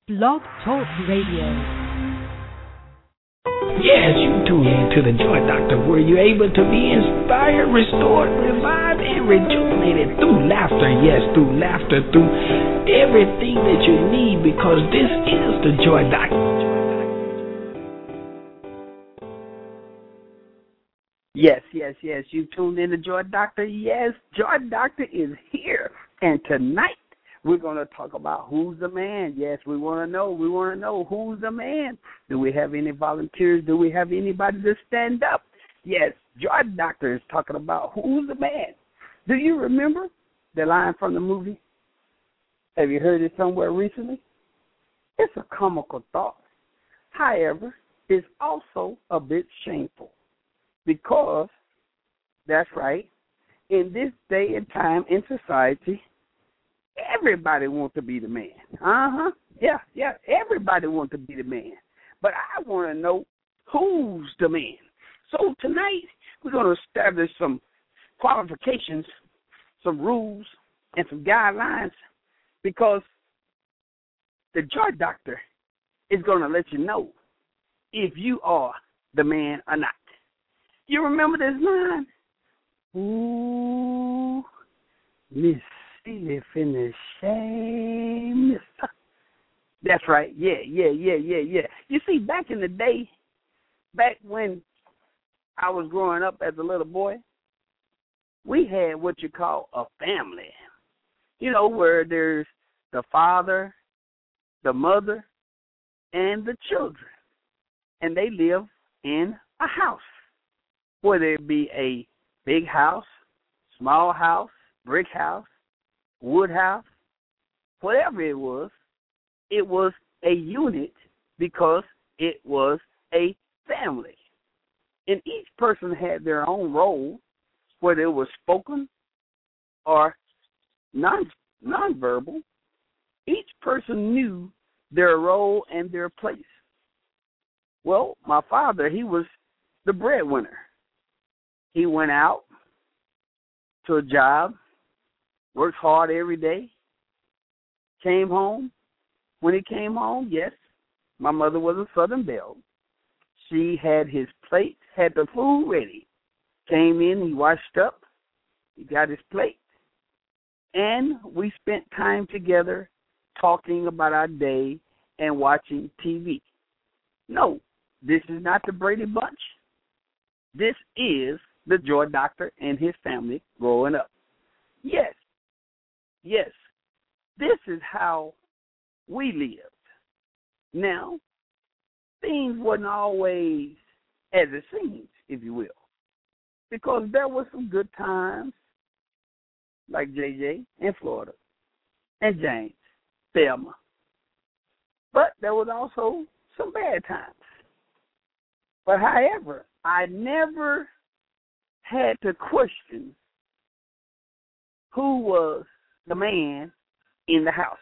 Blog Talk Radio. Yes, you tune in to the Joy Doctor, where you're able to be inspired, restored, revived, and rejuvenated through laughter. Yes, through laughter, through everything that you need, because this is the Joy Doctor. Yes, you tuned in to Joy Doctor. Yes, Joy Doctor is here. And tonight, we're going to talk about who's the man. Yes, we want to know who's the man. Do we have any volunteers? Do we have anybody to stand up? Yes, Joy Doctor is talking about who's the man. Do you remember the line from the movie? Have you heard it somewhere recently? It's a comical thought. However, it's also a bit shameful because, that's right, in this day and time in society, everybody wants to be the man. Yeah, everybody wants to be the man. But I want to know who's the man. So tonight, we're going to establish some qualifications, some rules, and some guidelines, because the Joy Doctor is going to let you know if you are the man or not. You remember this line? Ooh, Miss Live in the shame. That's right. Yeah. You see, back in the day, back when I was growing up as a little boy, we had what you call a family. You know, where there's the father, the mother, and the children. And they live in a house, whether it be a big house, small house, brick house, wood house, whatever it was a unit because it was a family. And each person had their own role, whether it was spoken or nonverbal. Each person knew their role and their place. Well, my father, he was the breadwinner. He went out to a job, worked hard every day, came home. When he came home, yes, my mother was a Southern Belle. She had his plate, had the food ready. Came in, he washed up, he got his plate, and we spent time together talking about our day and watching TV. No, this is not the Brady Bunch. This is the Joy Doctor and his family growing up. Yes, this is how we lived. Now, things wasn't always as it seems, if you will, because there were some good times, like JJ in Florida, and James, Thelma. But there was also some bad times. But however, I never had to question who was the man in the house.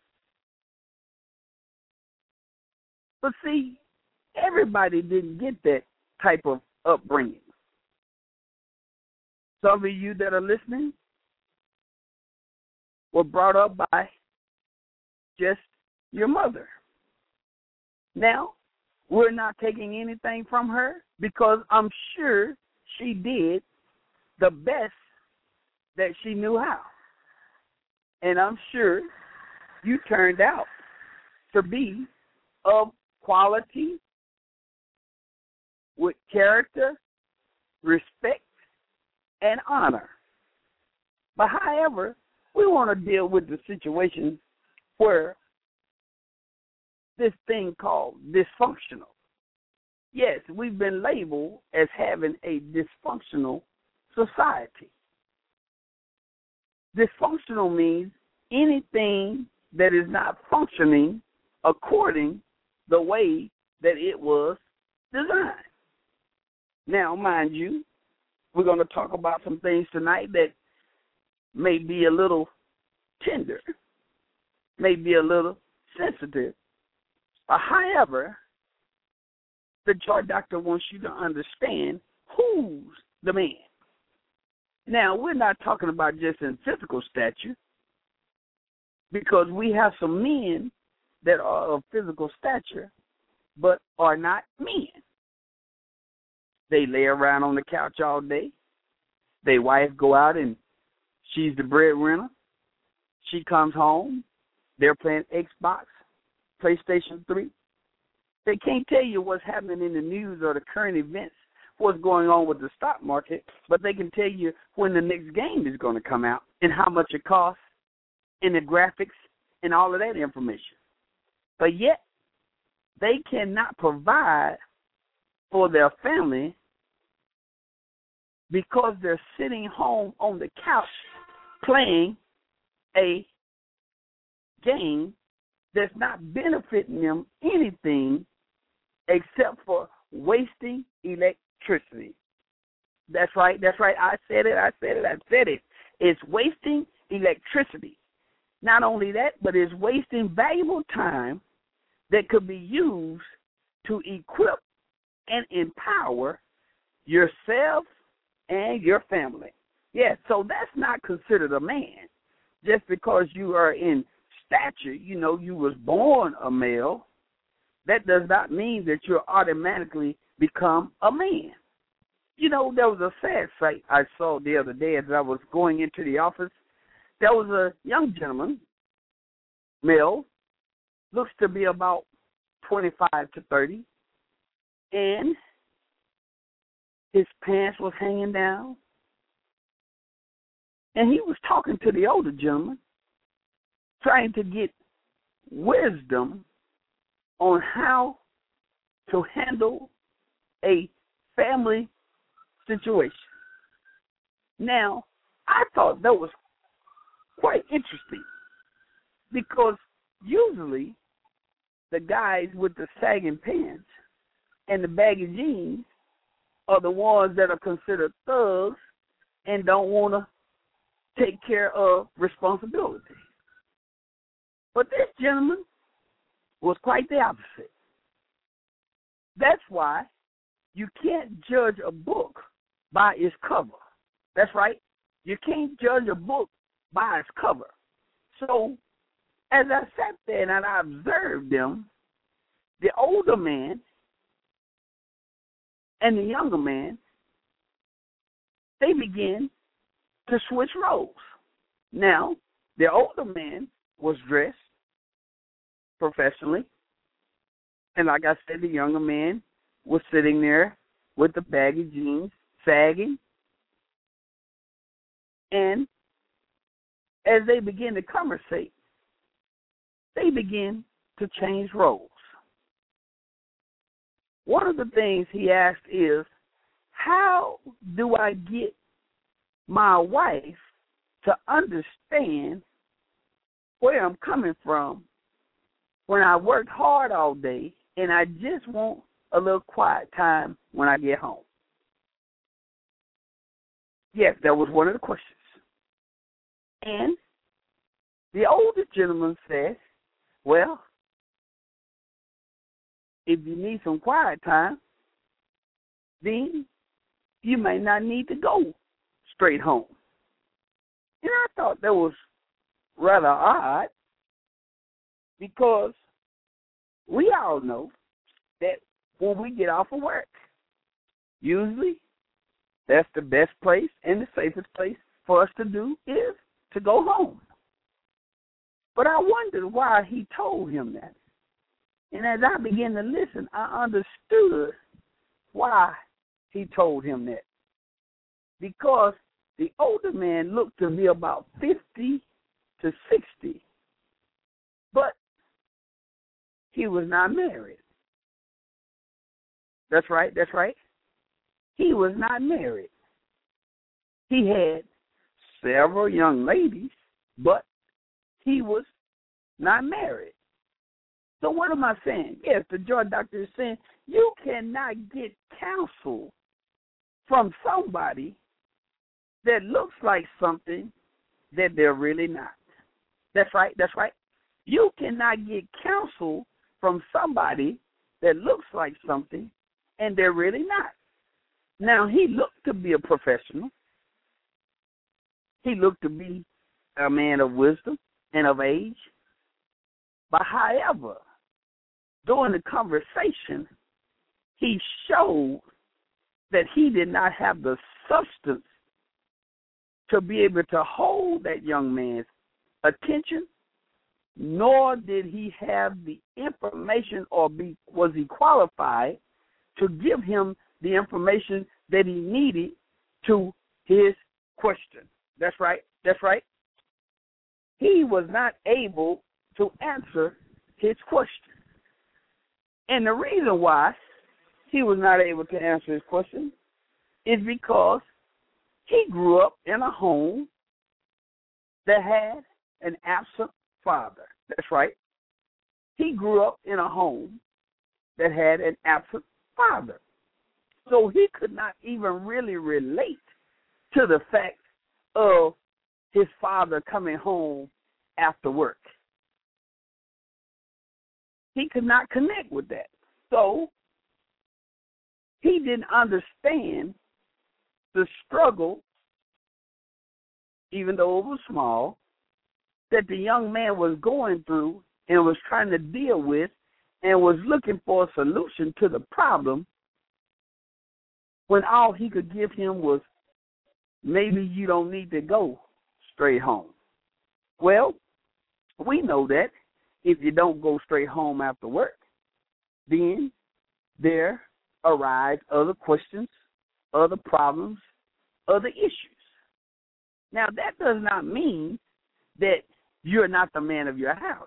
But see, everybody didn't get that type of upbringing. Some of you that are listening were brought up by just your mother. Now, we're not taking anything from her, because I'm sure she did the best that she knew how. And I'm sure you turned out to be of quality, with character, respect, and honor. But however, we want to deal with the situation where this thing called dysfunctional. Yes, we've been labeled as having a dysfunctional society. Dysfunctional means anything that is not functioning according the way that it was designed. Now, mind you, we're going to talk about some things tonight that may be a little tender, may be a little sensitive. However, the Joy Doctor wants you to understand who's the man. Now, we're not talking about just in physical stature, because we have some men that are of physical stature, but are not men. They lay around on the couch all day. Their wife go out and she's the breadwinner. She comes home. They're playing Xbox, PlayStation 3. They can't tell you what's happening in the news or the current events, what's going on with the stock market, but they can tell you when the next game is going to come out and how much it costs and the graphics and all of that information. But yet, they cannot provide for their family because they're sitting home on the couch playing a game that's not benefiting them anything except for wasting electricity. That's right. I said it. It's wasting electricity. Not only that, but it's wasting valuable time that could be used to equip and empower yourself and your family. Yes, so that's not considered a man. Just because you are in stature, you was born a male, that does not mean that you'll automatically become a man. There was a sad sight I saw the other day as I was going into the office. There was a young gentleman, male, looks to be about 25 to 30, and his pants was hanging down, and he was talking to the older gentleman, trying to get wisdom on how to handle a family situation. Now, I thought that was quite interesting because usually the guys with the sagging pants and the baggy jeans are the ones that are considered thugs and don't want to take care of responsibility. But this gentleman was quite the opposite. That's why you can't judge a book by its cover. That's right. You can't judge a book by its cover. So as I sat there and I observed them, the older man and the younger man, they began to switch roles. Now, the older man was dressed professionally, and like I said, the younger man was sitting there with the baggy jeans sagging. And as they began to conversate, they began to change roles. One of the things he asked is, how do I get my wife to understand where I'm coming from when I worked hard all day and I just want a little quiet time when I get home? Yes, that was one of the questions. And the older gentleman said, well, if you need some quiet time, then you may not need to go straight home. And I thought that was rather odd because we all know that when we get off of work, usually that's the best place and the safest place for us to do is to go home. But I wondered why he told him that. And as I began to listen, I understood why he told him that. Because the older man looked to be about 50 to 60, but he was not married. That's right. He was not married. He had several young ladies, but he was not married. So what am I saying? Yes, the Joy Doctor is saying you cannot get counsel from somebody that looks like something that they're really not. That's right. You cannot get counsel from somebody that looks like something and they're really not. Now, he looked to be a professional. He looked to be a man of wisdom and of age. But however, during the conversation, he showed that he did not have the substance to be able to hold that young man's attention, nor did he have the information was he qualified to give him the information that he needed to his question. That's right. That's right. He was not able to answer his question. And the reason why he was not able to answer his question is because he grew up in a home that had an absent father. That's right. He grew up in a home that had an absent father. So he could not even really relate to the fact of his father coming home after work. He could not connect with that. So he didn't understand the struggle, even though it was small, that the young man was going through and was trying to deal with and was looking for a solution to the problem, when all he could give him was, maybe you don't need to go straight home. Well, we know that if you don't go straight home after work, then there arise other questions, other problems, other issues. Now, that does not mean that you're not the man of your house.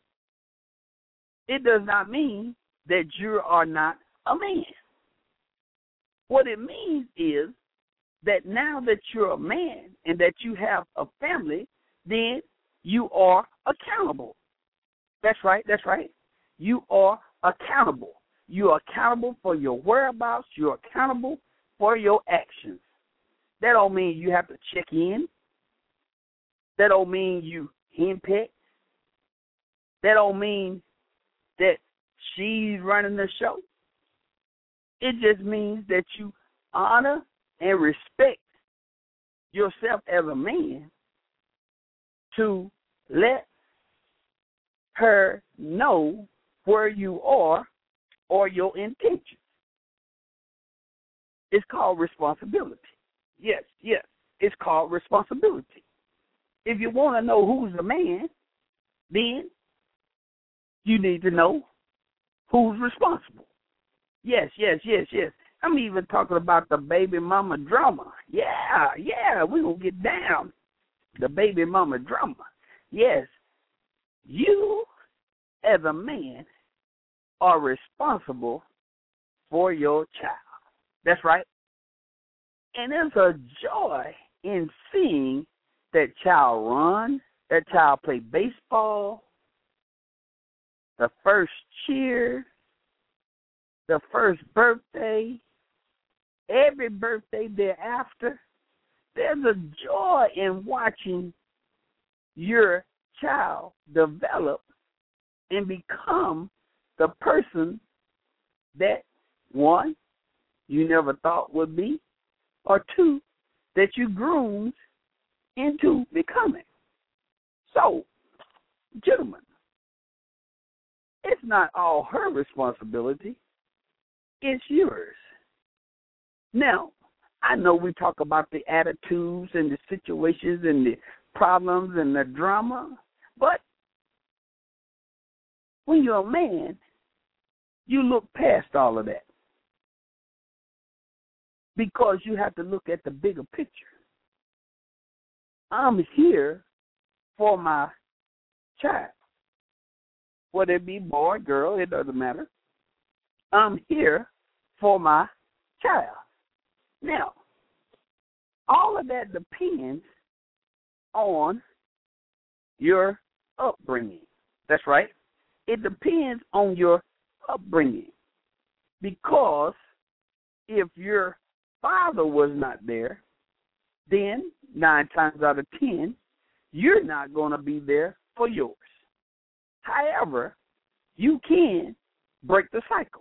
It does not mean that you are not a man. What it means is that now that you're a man and that you have a family, then you are accountable. That's right, that's right. You are accountable. You are accountable for your whereabouts. You're accountable for your actions. That don't mean you have to check in. That don't mean you henpecked. That don't mean that she's running the show. It just means that you honor and respect yourself as a man to let her know where you are or your intentions. It's called responsibility. Yes, it's called responsibility. If you want to know who's the man, then you need to know who's responsible. Yes. I'm even talking about the baby mama drama. Yeah, we're going to get down. The baby mama drama. Yes, you as a man are responsible for your child. That's right. And there's a joy in seeing that child run, that child play baseball, the first cheer, the first birthday, every birthday thereafter. There's a joy in watching your child develop and become the person that, one, you never thought would be, or two, that you groomed into becoming. So, gentlemen, it's not all her responsibility. It's yours. Now, I know we talk about the attitudes and the situations and the problems and the drama, but when you're a man, you look past all of that because you have to look at the bigger picture. I'm here for my child, whether it be boy, girl, it doesn't matter. I'm here for my child. Now, all of that depends on your upbringing. That's right. It depends on your upbringing. Because if your father was not there, then 9 times out of 10, you're not going to be there for yours. However, you can break the cycle.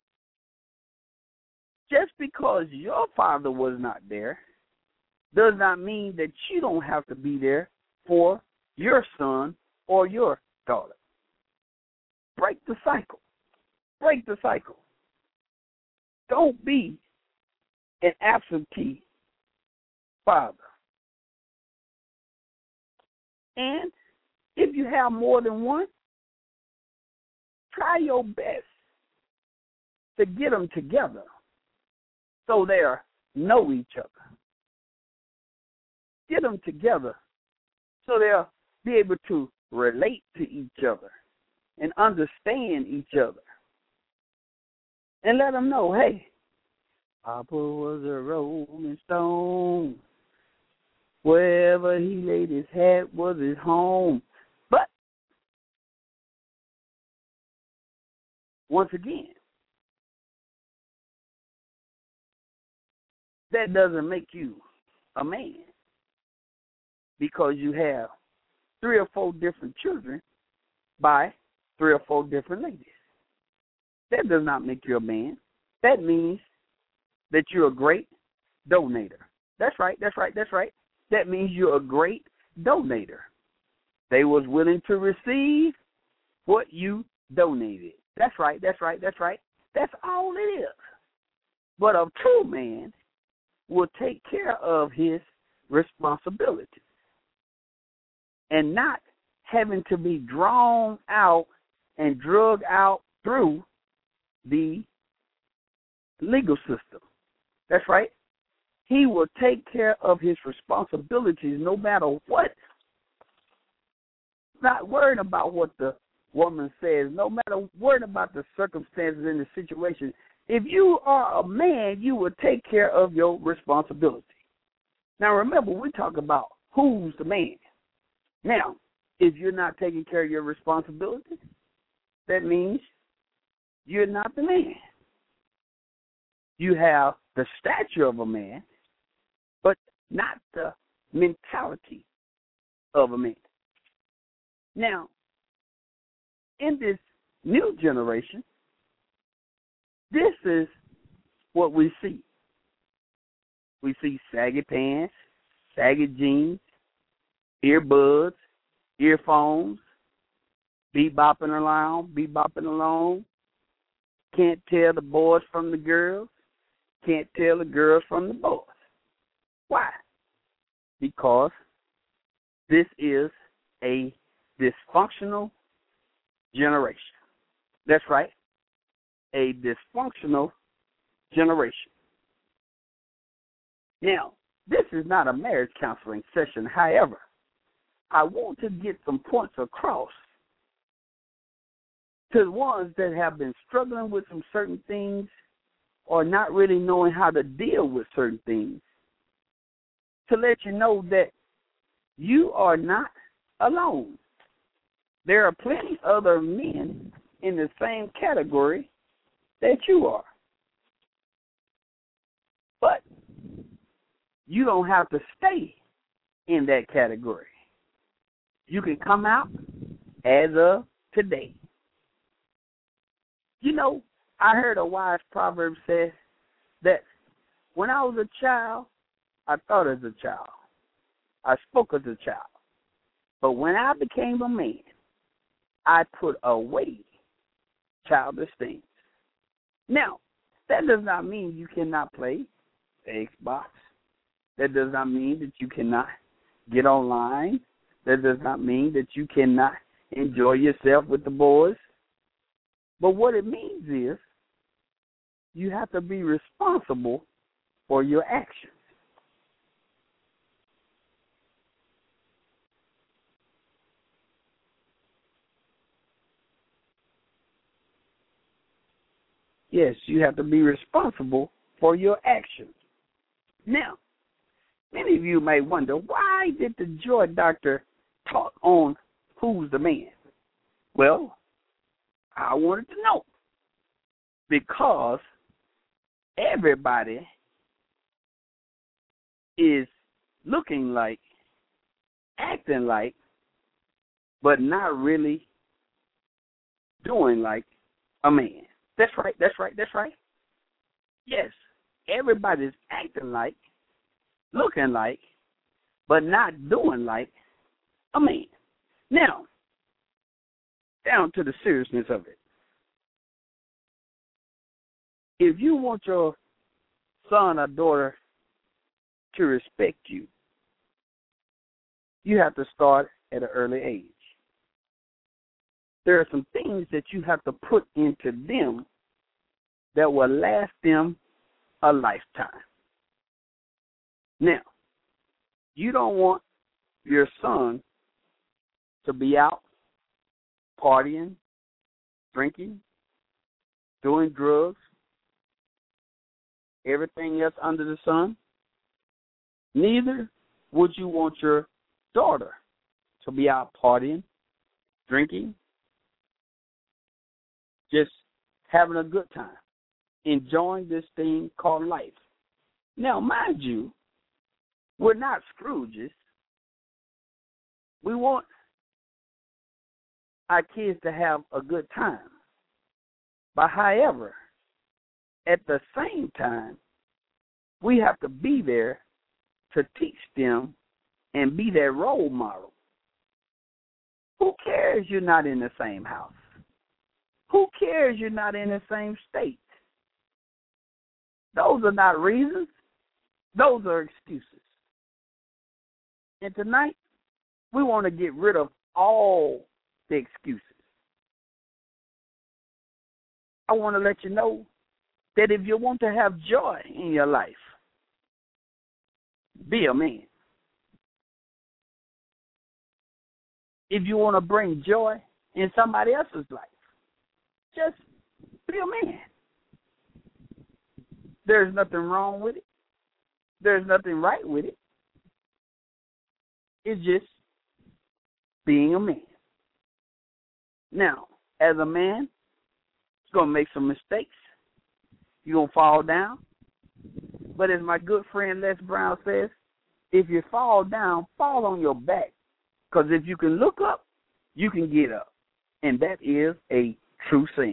Just because your father was not there does not mean that you don't have to be there for your son or your daughter. Break the cycle. Break the cycle. Don't be an absentee father. And if you have more than one, try your best to get them together so they know each other. Get them together so they'll be able to relate to each other and understand each other. And let them know, hey, Papa was a rolling stone. Wherever he laid his hat was his home. But, once again, that doesn't make you a man because you have 3 or 4 different children by 3 or 4 different ladies. That does not make you a man. That means that you're a great donator. That's right. That means you're a great donator. They was willing to receive what you donated. That's right. That's all it is. But a true man will take care of his responsibilities and not having to be drawn out and drugged out through the legal system. That's right. He will take care of his responsibilities no matter what. Not worrying about what the woman says, no matter worrying about the circumstances in the situation. If you are a man, you will take care of your responsibility. Now remember, we talk about who's the man. Now, if you're not taking care of your responsibilities, that means you're not the man. You have the stature of a man, but not the mentality of a man. Now, in this new generation, this is what we see. We see saggy pants, saggy jeans, earbuds, earphones, bebopping along. Can't tell the boys from the girls. Can't tell the girls from the boys. Why? Because this is a dysfunctional generation. That's right, a dysfunctional generation. Now, this is not a marriage counseling session. However, I want to get some points across to the ones that have been struggling with some certain things or not really knowing how to deal with certain things, to let you know that you are not alone. There are plenty other men in the same category that you are. But you don't have to stay in that category. You can come out as of today. You know, I heard a wise proverb say that when I was a child, I thought as a child. I spoke as a child. But when I became a man, I put away childish things. Now, that does not mean you cannot play Xbox. That does not mean that you cannot get online. That does not mean that you cannot enjoy yourself with the boys. But what it means is you have to be responsible for your actions. Yes, you have to be responsible for your actions. Now, many of you may wonder, why did the Joy Doctor talk on who's the man? Well, I wanted to know. Because everybody is looking like, acting like, but not really doing like a man. That's right. Yes, everybody's acting like, looking like, but not doing like a man. Now, down to the seriousness of it. If you want your son or daughter to respect you, you have to start at an early age. There are some things that you have to put into them that will last them a lifetime. Now, you don't want your son to be out partying, drinking, doing drugs, everything else under the sun. Neither would you want your daughter to be out partying, drinking, just having a good time, enjoying this thing called life. Now, mind you, we're not Scrooges. We want our kids to have a good time. But however, at the same time, we have to be there to teach them and be their role model. Who cares you're not in the same house? Who cares you're not in the same state? Those are not reasons. Those are excuses. And tonight, we want to get rid of all the excuses. I want to let you know that if you want to have joy in your life, be a man. If you want to bring joy in somebody else's life, just be a man. There's nothing wrong with it. There's nothing right with it. It's just being a man. Now, as a man, you're going to make some mistakes. You're going to fall down. But as my good friend Les Brown says, if you fall down, fall on your back. Because if you can look up, you can get up. And that is a true saying.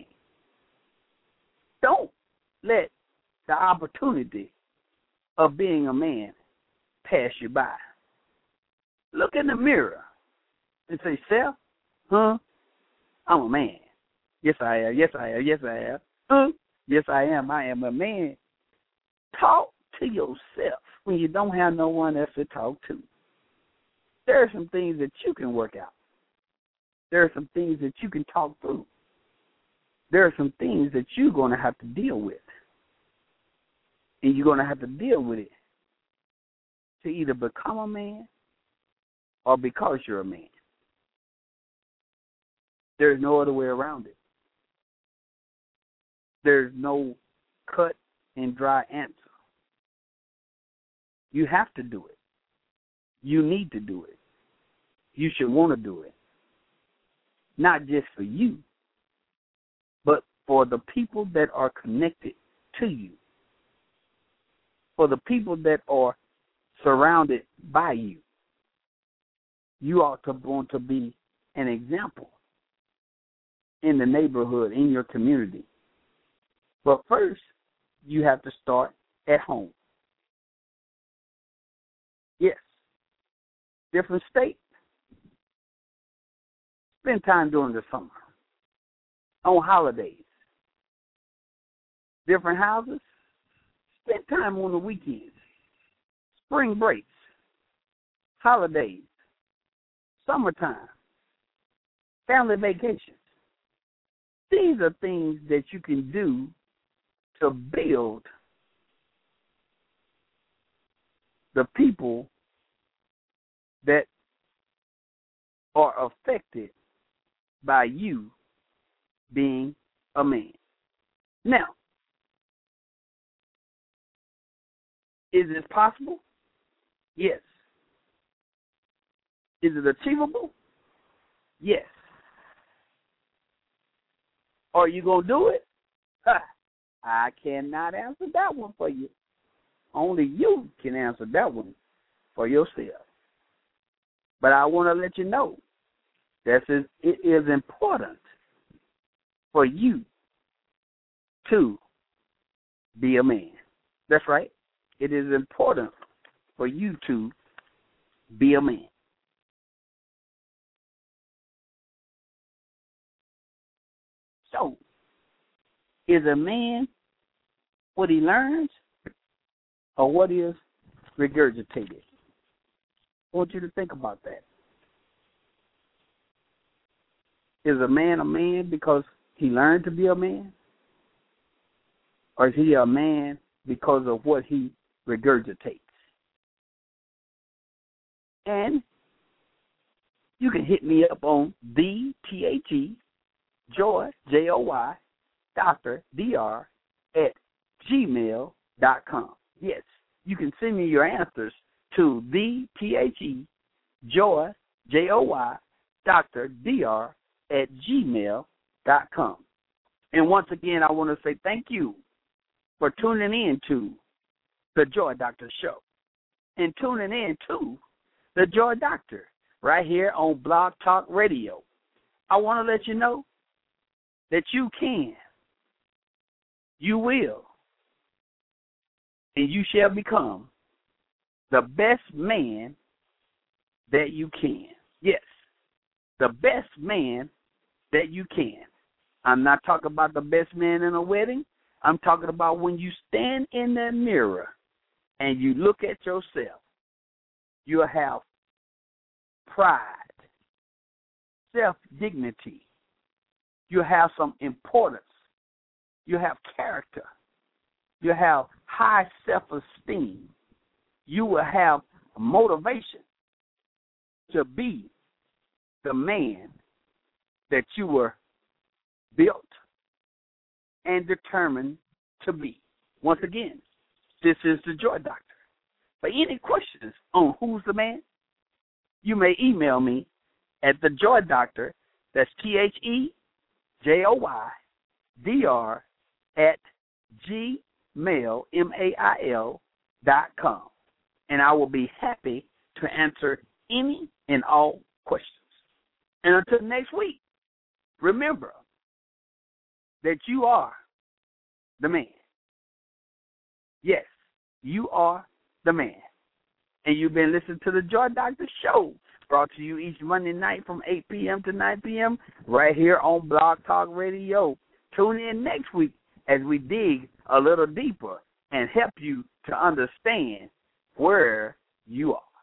Don't let the opportunity of being a man pass you by. Look in the mirror and say, Self, I'm a man. Yes, I am. Yes, I am. Yes, I am. Yes, I am. I am a man. Talk to yourself when you don't have no one else to talk to. There are some things that you can work out. There are some things that you can talk through. There are some things that you're going to have to deal with. And you're going to have to deal with it to either become a man or because you're a man. There's no other way around it. There's no cut and dry answer. You have to do it. You need to do it. You should want to do it. Not just for you, but for the people that are connected to you. For the people that are surrounded by you. You ought to want to be an example in the neighborhood, in your community. But first, you have to start at home. Yes. Different states. Spend time during the summer. On holidays. Different houses. Spend time on the weekends. Spring breaks. Holidays. Summertime. Family vacations. These are things that you can do to build the people that are affected by you being a man. Now, is it possible? Yes. Is it achievable? Yes. Are you going to do it? I cannot answer that one for you. Only you can answer that one for yourself. But I want to let you know that it is important for you to be a man. That's right. It is important for you to be a man. Show. Is a man what he learns or what is regurgitated? I want you to think about that. Is a man because he learned to be a man? Or is he a man because of what he regurgitates? And you can hit me up on the Joy, Joy, Dr. Dr. at gmail.com. Yes, you can send me your answers to the Joy, Joy, Dr. Dr. at gmail.com. And once again, I want to say thank you for tuning in to the Joy Doctor Show and tuning in to the Joy Doctor right here on Blog Talk Radio. I want to let you know that you can, you will, and you shall become the best man that you can. Yes, the best man that you can. I'm not talking about the best man in a wedding. I'm talking about when you stand in that mirror and you look at yourself, you'll have pride, self-dignity. You have some importance. You have character. You have high self-esteem. You will have motivation to be the man that you were built and determined to be. Once again, this is the Joy Doctor. For any questions on who's the man, you may email me at the Joy Doctor. That's TheJoydr at gmail.com, and I will be happy to answer any and all questions. And until next week, remember that you are the man. Yes, you are the man. And you've been listening to the Joy Doctor Show, brought to you each Monday night from 8 p.m. to 9 p.m. right here on Blog Talk Radio. Tune in next week as we dig a little deeper and help you to understand where you are.